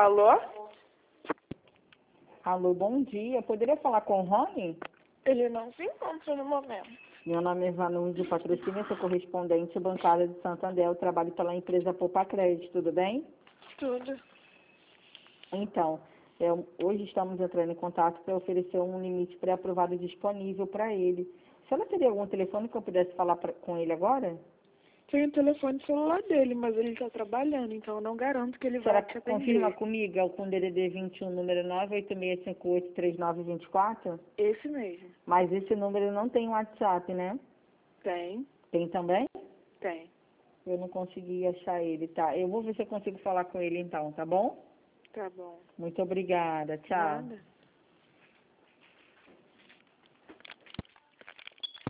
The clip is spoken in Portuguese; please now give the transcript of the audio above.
Alô? Alô, bom dia. Poderia falar com o Rony? Ele não se encontra no momento. Meu nome é Vanusa, patrocínio, sou correspondente bancária de Santander. Eu trabalho pela empresa Poupa Crédito, tudo bem? Tudo. Então, hoje estamos entrando em contato para oferecer um limite pré-aprovado disponível para ele. A senhora teria algum telefone que eu pudesse falar com ele agora? Tem o telefone celular dele, mas ele está trabalhando, então eu não garanto que ele A senhora vai te confirma atender. comigo, é o com DDD 21, número 986583924? Esse mesmo. Mas esse número não tem WhatsApp, né? Tem? Tem também? Tem. Eu não consegui achar ele, tá? Eu vou ver se eu consigo falar com ele então, tá bom? Tá bom. Muito obrigada. Tchau. Nada.